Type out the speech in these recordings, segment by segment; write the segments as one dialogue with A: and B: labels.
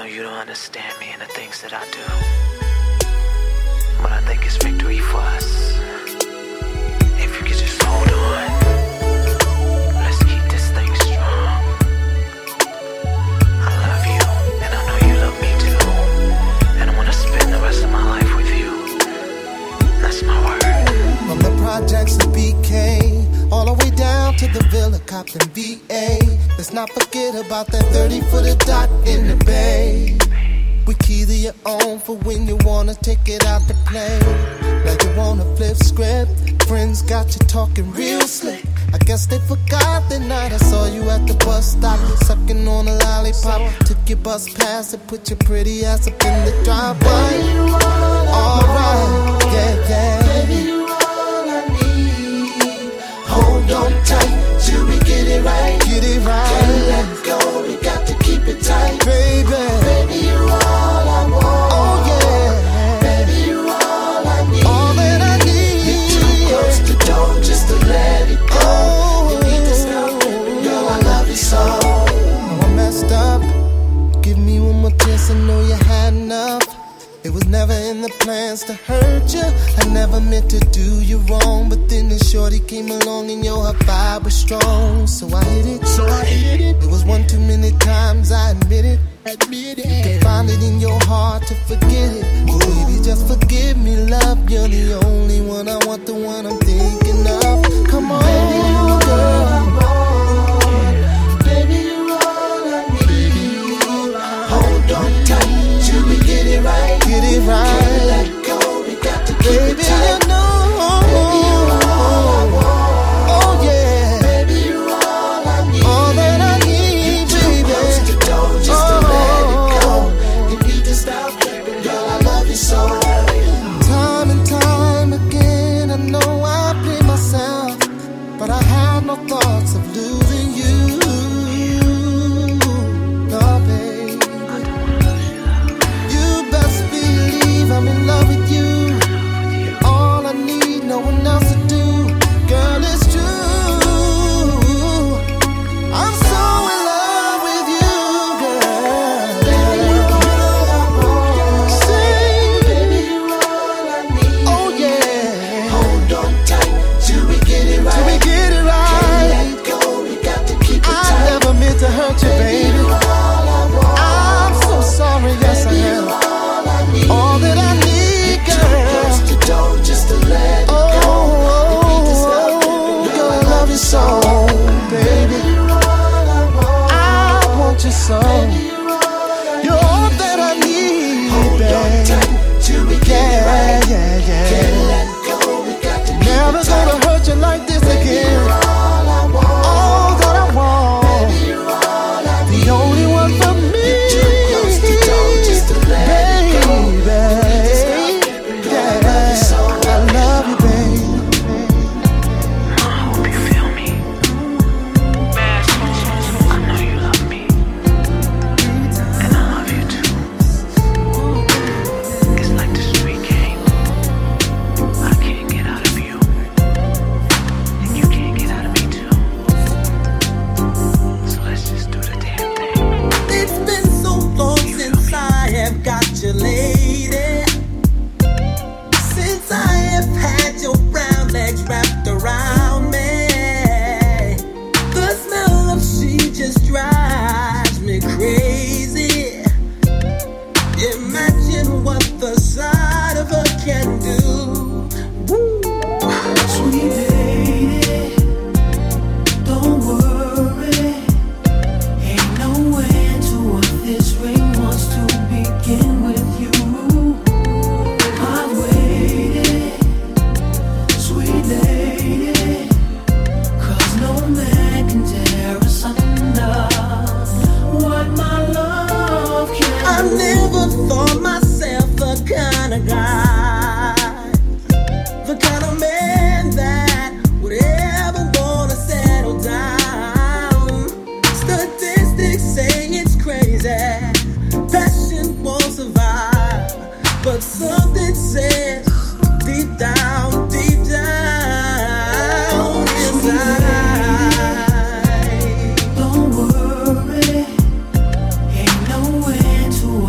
A: you don't understand me and the things that I do, but I think it's victory for us. If you could just hold on, let's keep this thing strong. I love you, and I know you love me too, and I want to spend the rest of my life with you. That's my word.
B: From the projects of BK, all the way down to the Villa Compton VA. Let's not forget about that 30-footer dot in the bay. We key to your own for when you wanna take it out to play. Like you wanna flip script, friends got you talking real slick. I guess they forgot the night I saw you at the bus stop, sucking on a lollipop. Took your bus pass and put your pretty ass up in the driveway. Alright, yeah, yeah.
C: Baby, you all I need. Hold on tight till we get it right.
B: Get it right.
C: Can't let go, we got to keep it tight.
B: Baby,
C: baby, you all I want.
B: Oh yeah,
C: baby, you all I need.
B: All that I need.
C: You're too close to door just to let it go. You need to stop, girl, I love you so.
B: Oh, I messed up. Give me one more chance, I know you had enough. It was never in the plans to hurt you. I never meant to do you wrong, but then the shorty came along and yo, her vibe was strong. So I hit it. It was one too many times, I admit it. You can find it in your heart to forget it. Oh, baby, just forgive me, love. You're the only one I want, the one I'm thinking of. Come on, baby, girl.
C: Baby, you all I need. Hold on tight till we get it right.
B: Get it right.
C: Can't let go, we got to keep
B: Baby,
C: it tight.
B: you know.
C: Baby, you all I want.
B: Oh yeah.
C: Baby, you all I need.
B: All that I need,
C: You're too close to door just to let it go. You need to stop, girl, I love you so.
B: Time and time again, I know I play myself, but I had no thoughts of losing you. No, babe. You best believe I'm in love with you. All I need, no one else to do. Girl, it's true. I'm so in love with you, girl.
C: Baby, you all I want.
B: Sing.
C: Baby, you all I need.
B: Oh yeah.
C: Hold on tight till we get it right.
B: Till we get it right.
C: Can't let go, we got to keep it
B: I
C: tight.
B: never meant to hurt you, baby.
C: You all I want.
B: I'm so sorry, yes I
C: Baby, you
B: am.
C: all I need.
B: All that I need,
C: Too
B: girl.
C: close to door just to let it go. You need to stop,
B: Girl, I love you so, baby.
C: you all I want.
B: I want you so.
C: You all I
B: You're all that I need,
C: hold on
B: babe.
C: tight till we get it
B: Yeah,
C: right.
B: yeah,
C: Can't
B: yeah.
C: let go, we got to keep
B: Never
C: it tight.
B: gonna hurt you like this again.
C: All I want.
B: All that I want.
C: You all I need.
B: The only one for me.
C: Too close to door just to let it go.
B: Baby, yeah, I love you, babe.
A: I hope you feel me. I know you love me, and I love you too. It's like the street game. I can't get out of you, and you can't get out of me too. So let's just do the damn thing.
D: It's been so long since I have got you, lady. Since I have had your brown legs wrapped around me. The smell of she just drives me crazy. Imagine what the sight of her can do. Woo.
C: Sweet lady, don't worry. Ain't no end to what this ring wants to begin with you. I've waited, sweet lady, 'cause no man can tear us under. What my love can
D: I
C: do.
D: never thought myself the kind of guy, the kind of man that would ever wanna settle down. Statistics say it's crazy, passion won't survive, but something says deep down inside.
C: Don't worry, ain't no end to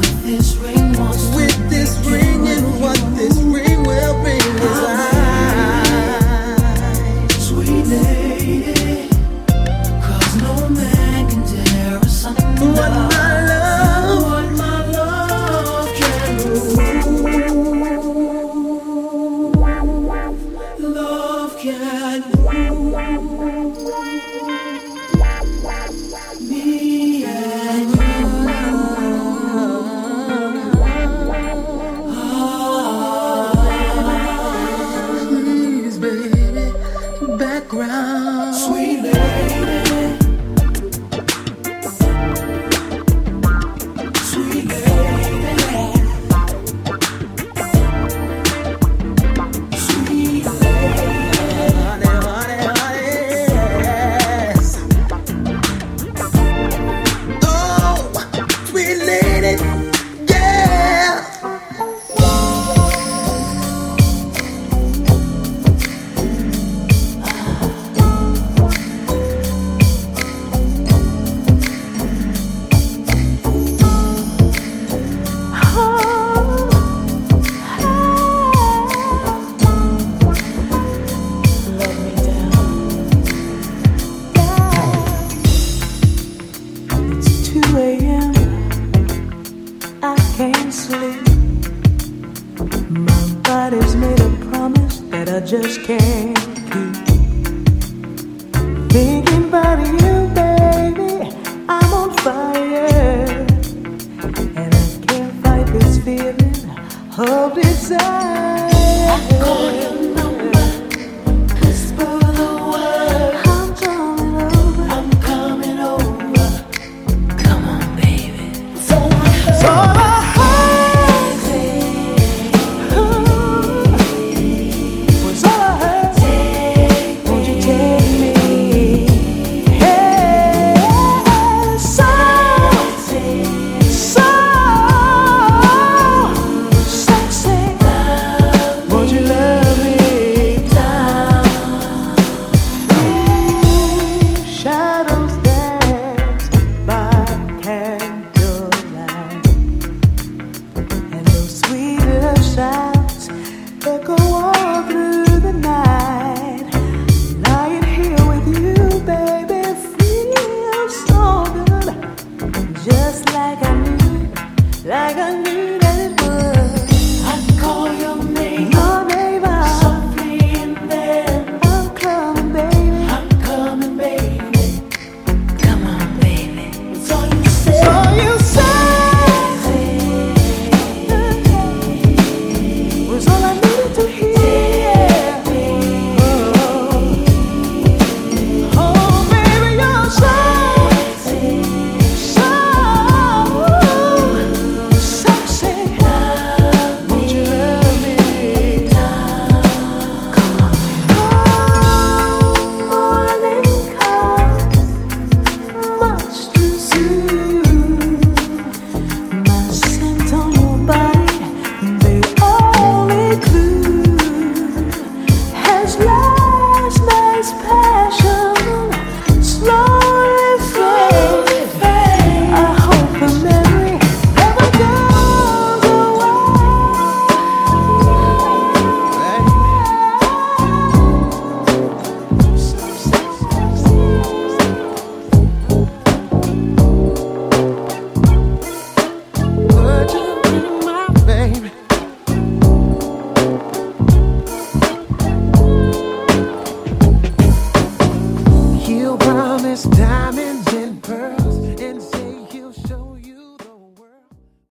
E: can't sleep. My body's made a promise that I just can't keep. Thinking about you, baby, I'm on fire, and I can't fight this feeling of desire.
C: I call your number, whisper the word.
E: I'm coming over.
C: I'm coming over.
E: Come on, baby.
C: So
E: echo all through the night. Lying here with you, baby, feels so good. Just like I knew, like I knew.